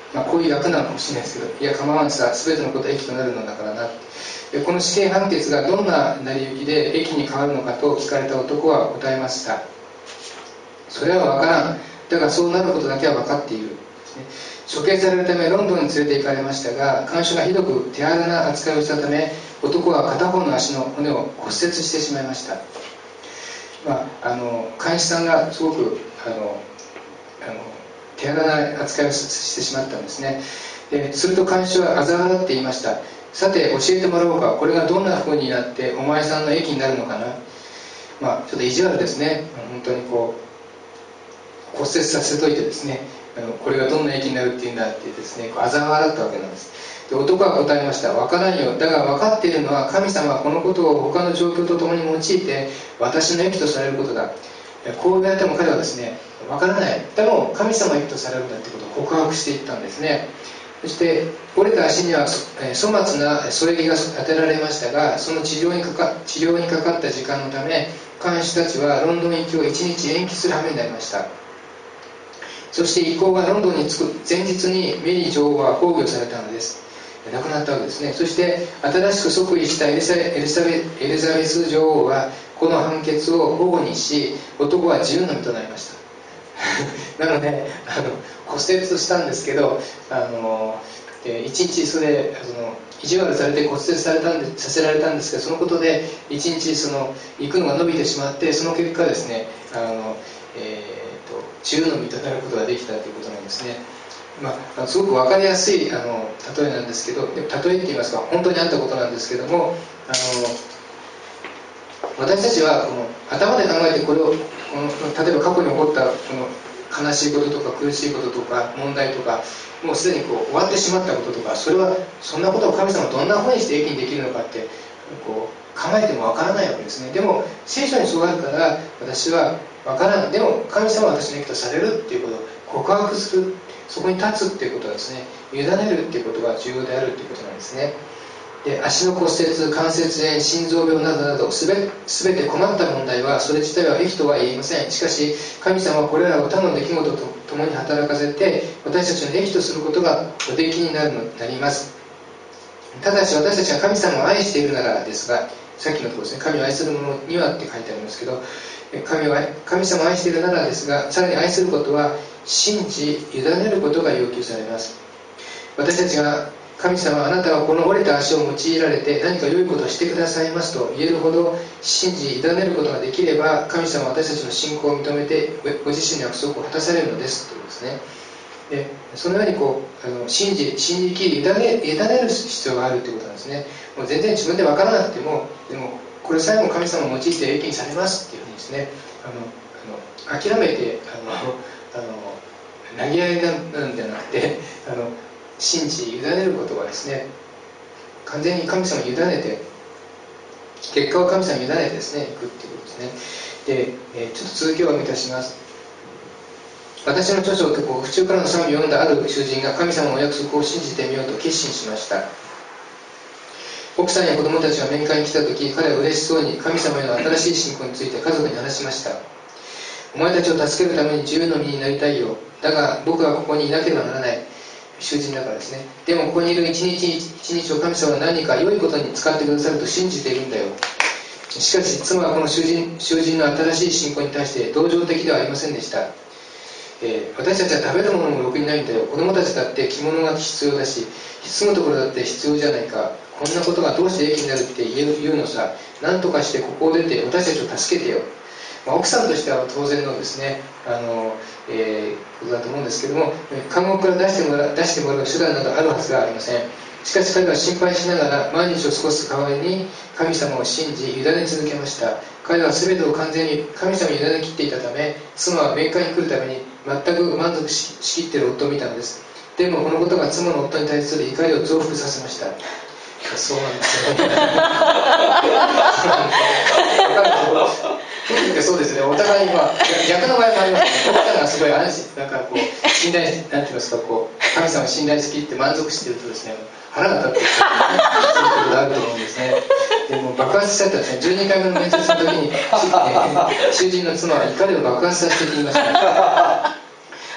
まあ、こういう役なのかもしれないですけど、いや構わんさ、全てのことは益となるのだからな。でこの死刑判決がどんな成り行きで益に変わるのかと聞かれた男は答えました。それは分からん。だがそうなることだけは分かっている。処刑されるためロンドンに連れて行かれましたが、看守がひどく手荒な扱いをしたため、男は片方の足の骨を骨折してしまいました。まあ、あの看守さんがすごくあのあの手荒な扱いをしてしまったんですね。ですると看守は嘲笑って言いました。さて教えてもらおうか、これがどんな風になってお前さんの益になるのかな。まあちょっと意地悪ですね。本当にこう骨折させといてですね、あのこれがどんな益になるっていうんだってですね、こう嘲笑ったわけなんです。で男は答えました。分からんよ。だが分かっているのは、神様はこのことを他の状況とともに用いて私の益とされることだ。こう言われても彼はですね、分からない。でも神様の益とされるんだということを告白していったんですね。そして折れた足には粗末な添え木が当てられましたが、その治療にかか治療にかかった時間のため、看守たちはロンドン行きをいちにち延期する羽目になりました。そして一行がロンドンに着く前日にメリー女王は崩御されたのです。亡くなったわけですね。そして新しく即位したエリザエリザベエリザベス女王はこの判決を保護にし、男は自由の身となりましたなのであの骨折したんですけど、あの一日それその意地悪されて骨折されたんでさせられたんですけど、そのことで一日その行くのが伸びてしまって、その結果ですね、あの、えー、と自由の身となることができたということなんですね。まあ、すごく分かりやすいあの例えなんですけど、でも例えって言いますか、本当にあったことなんですけども、あの私たちはこの頭で考えてこれをこの例えば過去に起こったこの悲しいこととか苦しいこととか問題とか、もうすでにこう終わってしまったこととか、それはそんなことを神様はどんなふうにして益にできるのかってこう考えてもわからないわけですね。でも聖書にそうあるから私はわからない。でも神様は私の益とされるっていうことを告白する、そこに立つっていうことはですね、委ねるっていうことが重要であるっていうことなんですね。で足の骨折、関節炎、心臓病などなどすべ、すべて困った問題はそれ自体は益とは言いません。しかし神様はこれらを他の出来事と共に働かせて私たちの益とすることがおできになるのなります。ただし私たちが神様を愛しているならですが、さっきのところですね、神を愛する者にはって書いてありますけど、神を神様を愛しているならですが、さらに愛することは信じ委ねることが要求されます。私たちが神様、あなたはこの折れた足を用いられて何か良いことをしてくださいますと言えるほど信じ委ねることができれば、神様は私たちの信仰を認めてご自身の約束を果たされるのですというですね。でそのようにこうあの信じ信じきり委ね、委ねる必要があるということなんですね。もう全然自分で分からなくても、でもこれさえも神様を用いて益にされますっていうふうにですね、あのあの諦めてあのあの投げ合いなんじゃなくて、あの信じ委ねることはですね、完全に神様に委ねて、結果を神様に委ねてですね、いくっていうことですね。で、えー、ちょっと続きをお読みいたします。私の著書でこう府中からの賛美を読んだある囚人が神様のお約束を信じてみようと決心しました。奥さんや子供たちが面会に来た時、彼は嬉しそうに神様への新しい信仰について家族に話しました。お前たちを助けるために自由の身になりたいよ。だが僕はここにいなければならない。囚人だからですね。でもここにいる一日一日を神様は何か良いことに使ってくださると信じているんだよ。しかし妻はこの囚人、囚人の新しい信仰に対して同情的ではありませんでした。えー、私たちは食べるものもろくにないんだよ。子供たちだって着物が必要だし、住むところだって必要じゃないか。こんなことがどうして益になるって言うのさ。何とかしてここを出て私たちを助けてよ。まあ、奥さんとしては当然のですね、あの、えー、ことだと思うんですけども、監獄から出してもらう、出してもらう手段などあるはずがありません。しかし彼は心配しながら毎日を過ごす代わりに神様を信じ委ね続けました。彼は全てを完全に神様に委ね切っていたため、妻は面会に来るために全く満足しきっている夫を見たのです。でもこのことが妻の夫に対する怒りを増幅させました。そうなんですよね。夫婦ってそうですね、お互いに、まあ、逆の場合もありますね。奥さんがすごい安心、なんかこう信頼、なんて言いますか、こう神様を信頼しきって満足しているとですね、腹が立ってくることがあると思うんですね。でも爆発しちゃったんですね。じゅうにかいめの面接の時に囚人の妻は怒りを爆発させて言いました。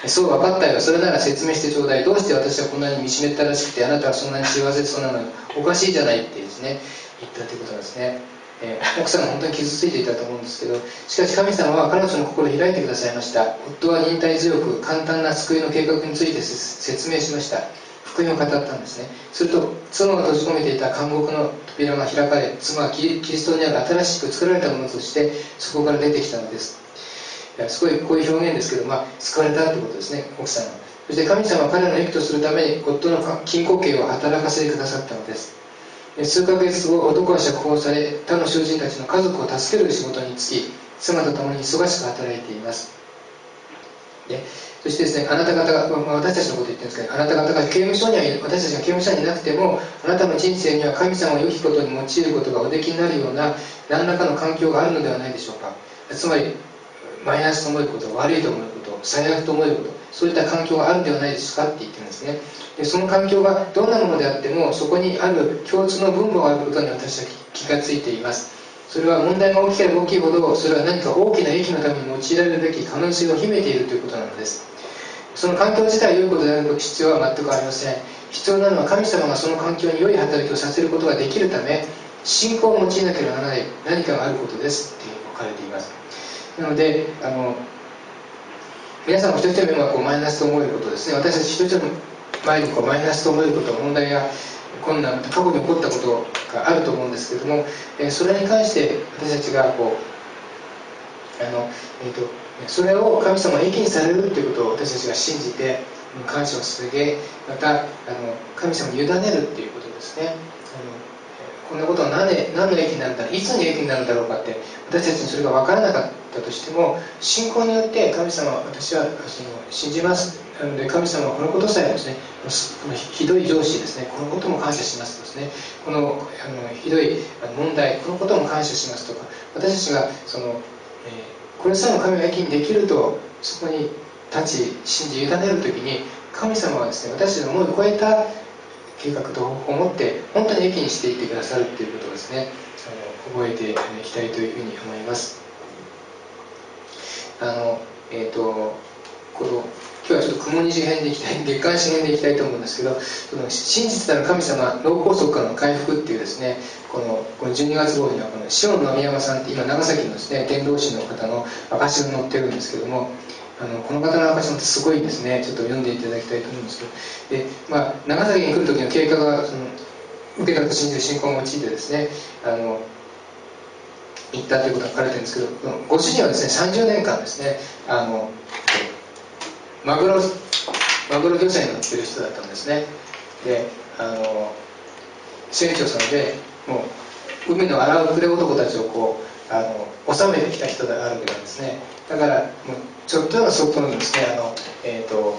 そう分かったよ、それなら説明してちょうだい、どうして私はこんなに見しめったらしくてあなたはそんなに幸せそうなのにおかしいじゃないってですね言ったということなんですね。えー、奥さんが本当に傷ついていたと思うんですけど、しかし神様は彼女の心を開いてくださいました。夫は忍耐強く簡単な救いの計画について説明しました。福音を語ったんですね。すると妻が閉じ込めていた監獄の扉が開かれ、妻はキリストにある新しく作られたものとしてそこから出てきたのです。すごいこういう表現ですけど、まあ、救われたということですね、奥さんが。そして神様は彼らの益とするために夫の禁錮刑を働かせてくださったのです。数ヶ月後、男は釈放され、他の囚人たちの家族を助ける仕事に就き、妻と共に忙しく働いています。でそしてですね、あなた方が、まあ、私たちのことを言ってるんですけど、あなた方が刑務所には、私たちが刑務所にいなくても、あなたの人生には神様を良きことに用いることがおできになるような何らかの環境があるのではないでしょうか。つまりマイナスと思えること、悪いと思えること、最悪と思えること、そういった環境があるんではないですかって言ってるんですね。でその環境がどんなものであっても、そこにある共通の分母があることに私は気がついています。それは問題が大きければ大きいほど、それは何か大きな益のために用いられるべき可能性を秘めているということなのです。その環境自体良いことである必要は全くありません。必要なのは神様がその環境に良い働きをさせることができるため、信仰を用いなければならない何かがあることですって書かれています。なので、あの皆さんも一人一人はこうマイナスと思えることですね。私たち一人一人の前にこうマイナスと思えること、問題や困難、過去に起こったことがあると思うんですけれども、えそれに関して私たちがこうあの、えーと、それを神様が益にされるということを私たちが信じて感謝を捧げ、またあの神様に委ねるということですね。あのこんなことは何で何の益になるんだろう、いつに益になるんだろうかって、私たちにそれが分からなかったとしても、信仰によって神様は私はその信じます、なので神様はこのことさえですね、ひどい上司ですね、このことも感謝しますですね、このあのひどい問題、このことも感謝しますとか、私たちがその、えー、これさえも神が益にできるとそこに立ち信じ委ねるときに、神様はですね、私たちの思いを超えた計画と方法を持って本当に益にしていってくださるということをですね、あの覚えていきたいというふうに思います。あのえーとこの今日はちょっと雲虹編でいきたい、月刊誌編でいきたいと思うんですけど、その真実なる神様脳梗塞からの回復っていうですね、このこのじゅうにがつ号にはこの塩野浪山さんって今長崎のですね伝道師の方の証が載ってるんですけども、あのこの方の証もすごいんですね。ちょっと読んでいただきたいと思うんですけど、で、まあ、長崎に来る時の経過がその受けたと信じる信仰を用いてですね、あの行ったということが書かれてるんですけど、ご主人はですねさんじゅうねんかんですね、あのマグロマグロ漁船に乗ってる人だったんですね。で、あの船長さんで、もう海の荒くれ男たちをこうあの収めてきた人であるわけなんですね。だからもうちょっとのそこのですね、あのえっ、ー、と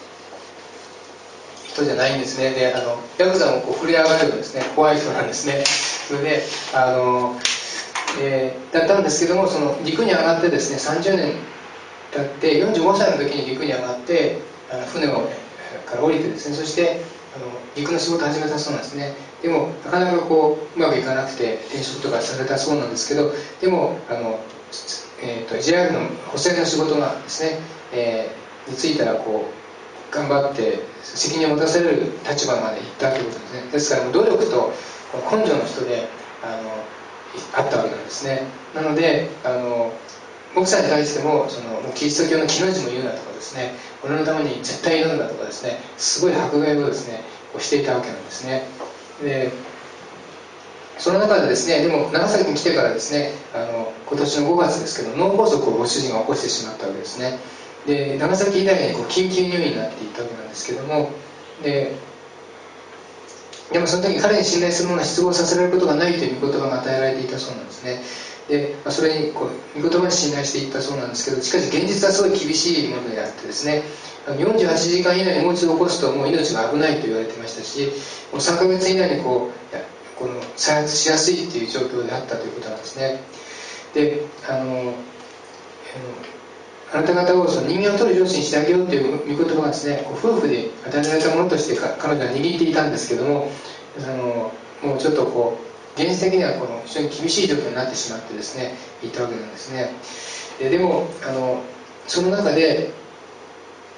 人じゃないんですね。で、あのヤクザもこう振り上がるようですね、怖い人なんですね。それであの、えー、だったんですけども、その陸に上がってですねさんじゅうねん経ってよんじゅうごさいの時に陸に上がってあの船をから降りてですね、そしてあの陸の仕事を始めたそうなんですね。でもなかなかこううまくいかなくて転職とかされたそうなんですけど、でもあの、えー、と ジェイアール の補正の仕事がですね、えー、についたらこう頑張って責任を持たせれる立場まで行ったということですね。ですからもう努力と根性の人であのあったわけなんですね。なのであの奥さんに対してもそのもうキリスト教の木の字も言うなとかですね、俺のために絶対祈るんだとかですね、すごい迫害をですねしていたわけなんですね。でその中でですね、でも長崎に来てからですね、あの今年のごがつですけど脳梗塞をご主人が起こしてしまったわけですね。で長崎以来にこう緊急入院になっていったわけなんですけども、ででもその時彼に信頼するものは失望させられることがないという御言葉が与えられていたそうなんですね。で、まあ、それにこう御言葉に信頼していったそうなんですけど、しかし現実はすごい厳しいものであってですね、よんじゅうはちじかん以内にもう一度起こすともう命が危ないと言われていましたし、もうさんかげつ以内にこうこの再発しやすいという状況であったということなんですね。で、あのあなた方をその人間を取る上司にしてあげようという御言葉がですね、夫婦で与えられたものとして彼女は握っていたんですけども、あのもうちょっとこう現実的にはこの非常に厳しい状況になってしまってですね、いたわけなんですね。で, でもあのその中で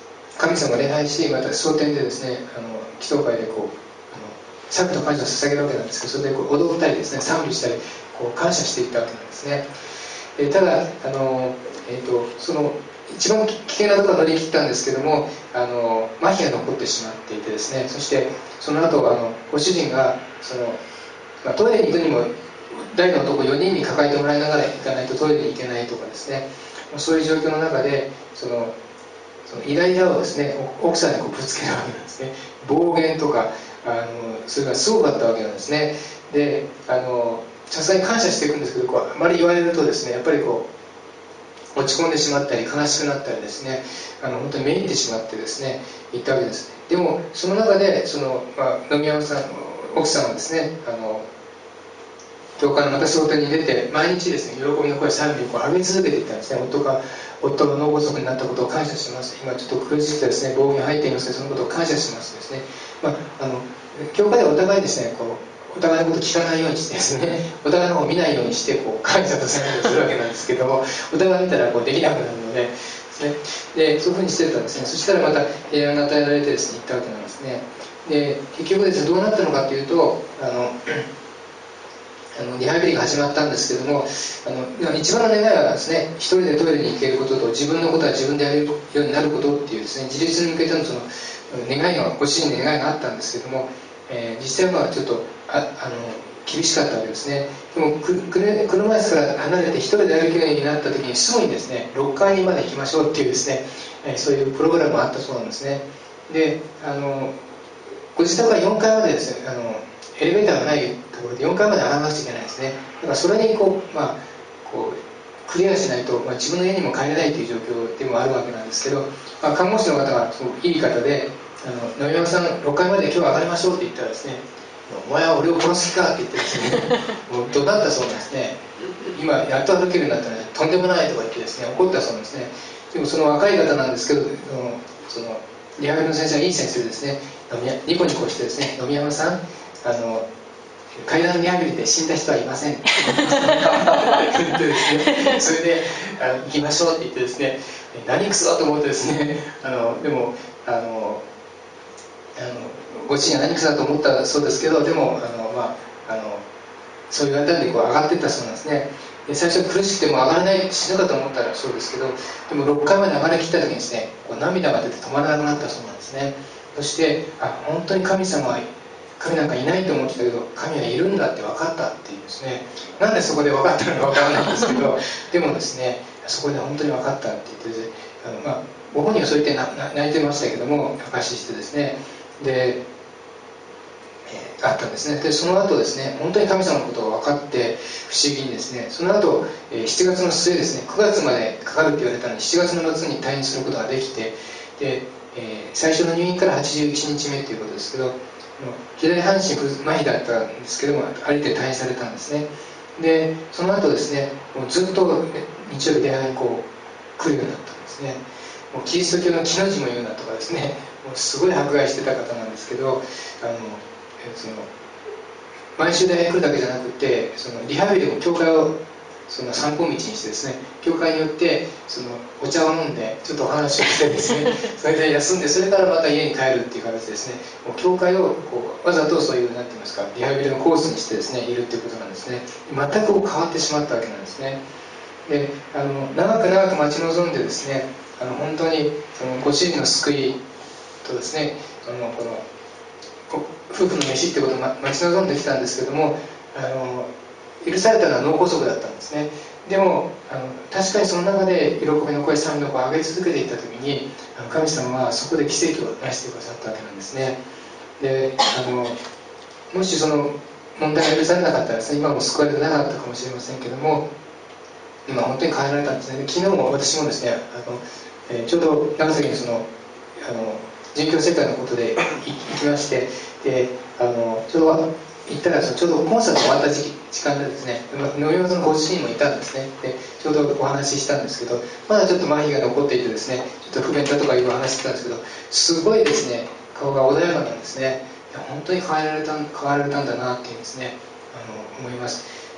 神様を礼拝し、また蒼天でですね、あの祈祷会でこう賛美と感謝を捧げるわけなんですけど、それでこう踊ったりですね、賛美したりこう感謝していったわけなんですね。えー、ただあの、えー、とその一番危険なところは乗り切ったんですけども、あの麻痺が残ってしまっていてですね、そしてその後あのご主人がその、まあ、トイレに行くにも大の男よにんに抱えてもらいながら行かないとトイレに行けないとかですね、そういう状況の中でそのそのイライラをですね奥さんにこうぶつけるわけなんですね。暴言とかあのそれがすごかったわけなんですね。であのさすがに感謝していくんですけど、こうあまり言われるとですね、やっぱりこう落ち込んでしまったり悲しくなったりですね、あの本当にめいってしまってですね言ったわけです。でもその中でその、まあ、野宮山さん奥さんはですね、あの教会のまた仕事に出て毎日ですね喜びの声賛美をこう上げ続けていったんですね。夫が夫が脳梗塞になったことを感謝します。今ちょっと苦しくてですね暴言入っていますけど、そのことを感謝しますですね。まあ、あの教会ではお互いですねこうお互いのこと聞かないようにしてですね、お互いの方を見ないようにしてこう感謝と賛美をするわけなんですけども、お互い見たらこうできなくなるのでですね、でそういうふうにしてたんですね。そしたらまた平安が与えられてですね行ったわけなんですね。で結局ですねどうなったのかというと、あのあのリハビリが始まったんですけども、あの一番の願いはですね、一人でトイレに行けることと自分のことは自分でやれるようになることっていうですね、自立に向けてのその願いがご主人の願いがあったんですけども、えー、実際はちょっとああの厳しかったわけですね。でもくく車椅子から離れて一人で歩けるようになった時にすぐにですねろっかいにまで行きましょうっていうですね、えー、そういうプログラムがあったそうなんですね。であのご自宅はよんかいまでですね、あのエレベーターがないところでよんかいまで上がらなくちゃいけないですね。だからそれにこう、まあ、こうクリアしないと、まあ、自分の家にも帰れないという状況でもあるわけなんですけど、まあ、看護師の方がすごくいい方で、あの野山さんろっかいまで今日上がりましょうって言ったらですね、お前は俺を殺す気かって言ってですね、もう怒鳴ったそうなんですね。今やっと歩けるようになったら、ね、とんでもないとか言ってですね怒ったそうなんですね。でもその若い方なんですけど、そのリハビリの先生がいい先生ですね、ニコニコしてですね、野宮山さん、あの階段リハビリで死んだ人はいませんって言ってですね、それであの行きましょうって言ってですね、何くそと思ってですね、あのでもあのあのご自身は何くそだと思ったそうですけど、でもあの、まあ、あのそう言われたんでこう上がっていったそうなんですね。で最初苦しくても上がらない死ぬかと思ったらそうですけど、でもろっかいまで上がりきった時にですねこう涙が出て止まらなくなったそうなんですね。そしてあ本当に神様は神なんかいないと思ってたけど神はいるんだって分かったっていうですね、なんでそこで分かったのか分からないんですけどでもですねそこで本当に分かったって言って、あの、まあ、ご本人はそう言って泣いてましたけども証ししてですね、であったんですね。でその後ですね本当に神様のことが分かって不思議にですね、その後しちがつの末ですねくがつまでかかるって言われたのでしちがつの末に退院することができて、で、えー、最初の入院からはちじゅういちにちめということですけど、左半身麻痺だったんですけども歩いて退院されたんですね。でその後ですねもうずっと日曜日礼拝にこう来るようになったんですね。もうキリスト教の木の字も言うなとかですね、もうすごい迫害してた方なんですけど、あのその毎週大学来るだけじゃなくてそのリハビリも教会をその散歩道にしてですね、教会によってそのお茶を飲んでちょっとお話をしてですねそれで休んでそれからまた家に帰るっていう形でですね、もう教会をこうわざとそういうなんて言いますかリハビリのコースにしてですねいるっていうことなんですね。全くこう変わってしまったわけなんですね。であの長く長く待ち望んでですね、あの本当にそのご主人の救いとですね、そのこの夫婦の飯ってことを待ち望んできたんですけども、あの許されたのは脳梗塞だったんですね。でもあの確かにその中で喜びの声賛美の声を上げ続けていった時にあの神様はそこで奇跡を成してくださったわけなんですね。であのもしその問題が許されなかったらですね今も救われてなかったかもしれませんけども、今本当に変えられたんですね。で昨日も私もですねあの、えー、ちょうど長崎にそのあの人教世界のことで行きまして、であのちょうど行ったらちょうどコンサート終わった時時間でですね野山さんのご主人もいたんですね。でちょうどお話ししたんですけど、まだちょっと麻痺が残っていてですねちょっと不便だとかいうお話してたんですけど、すごいですね顔が穏やかなんですね。本当に変えられた変わられたんだなっていうですねあの思います。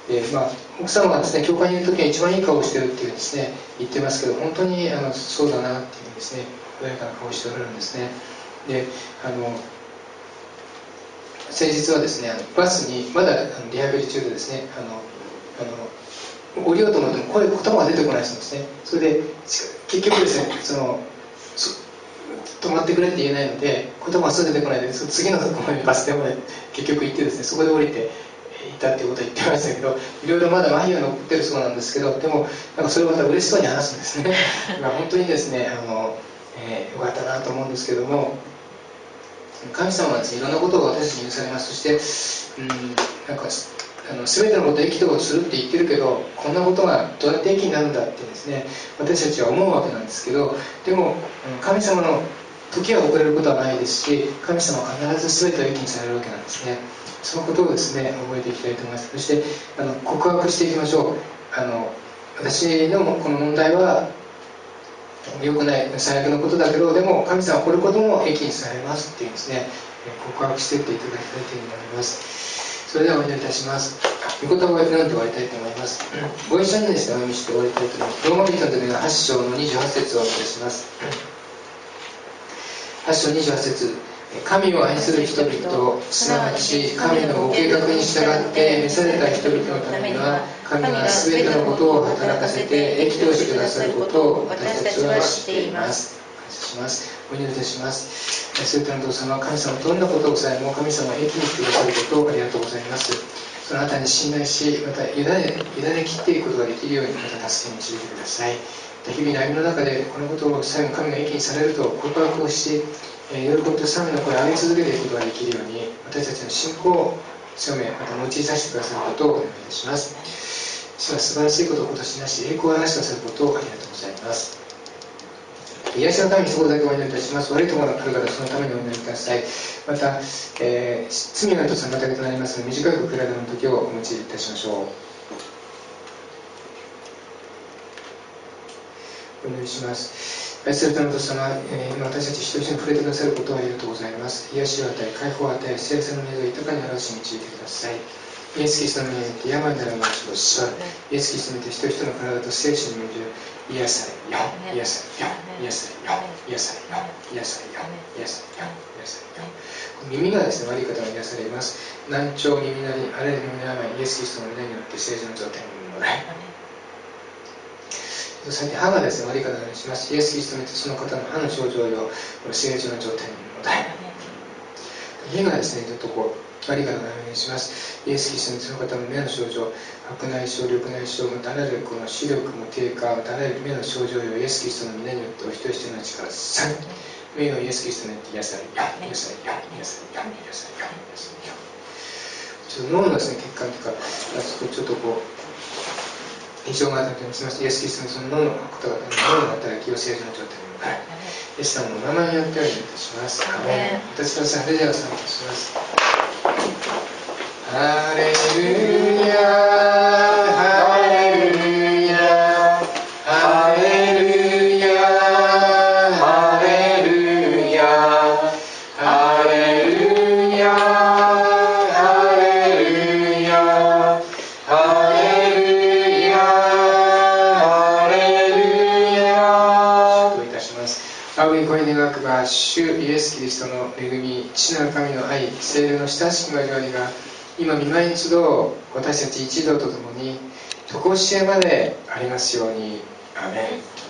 で、まあ、奥様がですね、教会にいる時は一番いい顔をしてるっていうですね、言ってますけど、本当にあのそうだなっていうですね、穏やかな顔をしておられるんですね。で、あの先日はですね、あのバスにまだあのリハビリ中でですね、あのあの降りようと思っても声言葉が出てこないそうですね。それで結局ですね、その止まってくれって言えないので、言葉がすぐ出てこないので、その次のところにバス停まで結局行ってですね、そこで降りていたっていうことを言ってましたけど、いろいろまだ麻痺が残ってるそうなんですけど、でもなんかそれをまた嬉しそうに話すんですね。まあ本当にですね、あの、えー、よかったなと思うんですけども、神様はですね、いろんなことを私たちに許されます。そして、うん、なんかあの全てのことを益とするって言ってるけど、こんなことがどうやって益になるんだってですね、私たちは思うわけなんですけど、でも神様の時は遅れることはないですし、神様は必ず全てを益にされるわけなんですね。そのことをですね、覚えていきたいと思います。そしてあの告白していきましょう。あの私のこの問題は良くない最悪のことだけど、でも神様はこれことも益にされますっていうですね、告白していっていただきたいと思います。それではお祈りいたします。御言葉を読んで終わりたいと思います。ご一緒にですね、お読みして終わりたいと思います。ローマ人の時のはち章のにじゅうはち節をお読みします。はち章にじゅうはち節、神を愛する人々、すなわち神のご計画に従って召された人々のためには、神が全てのことを働かせて益としてくださることを私たちは知っています。感謝します。お祈りいたします。すべてのお父様、神様どんなことをさえも神様は益にしてくださることをありがとうございます。そのあなたに信頼し、また委ね委ね切っていくことができるように、また助け導いてください。日々の歩みの中でこのことを最後神が益にされると告白をし、喜びと賛美の声を上げ続けていくことができるように、私たちの信仰を強め、また用いさせてくださることをお願いいたします。主は素晴らしいことを今年なし、栄光を表してくださることをありがとうございます。癒しのためにそこだけお祈りいたします。悪いところが来る方はそのためにお祈りください。また、えー、罪の一つのまたげとなりますので、短く暗めの時をお持ちいたしましょう。お祈りします。愛する神の様、えー、今私たち一人一人に触れてくださることをありがとうございます。癒しを与え、解放を与え、聖霊の水を豊かに表し導いてください。イエス・キリストの皆によって病になる者をしばる。イエス・キリストによって一人一人の体と精神によって癒されよ、癒されよ、癒されよ、癒されよ、癒されよ、癒されよ、癒されよ。耳がですね、悪い方が癒されます。難聴、耳鳴り、あらゆる耳の病、イエス・キリストの皆によって正常な状態にもらえ。最近歯がですね、悪い方がします。イエス・キリストによってその方の歯の症状を正常な状態にもらえ。目がですね、ちょっとこう悪い方がお願いします。イエス・キリストにその方の目の症状、白内障、緑内障、またあらゆるこの視力も低下、またあらゆる目の症状をイエス・キリストの皆によってお一人一人の力さん、目をイエス・キリストによって癒されよ、癒されよ、癒されよ、癒されよ、癒されよ。ちょっと脳のですね、血管とか、ちょっとこう、異常があったとしまして、イエス・キリストのその脳のことが、脳の働きを正常な状態にもらえ。イエス様の名前によってお祈りいたします。アメン。私のされでは賛美いたします。ハレルヤ、ハレルヤ、ハレルヤ、ハレルヤ、ハレルヤ、ハレルヤ、ハレルヤ、ハレルヤといたします。仰ぎ声願くば、主イエス・キリストの恵み、父なる神の愛、聖霊の親しき交わりが今御前に集う私たち一同とともに常しえまでありますように。アメン。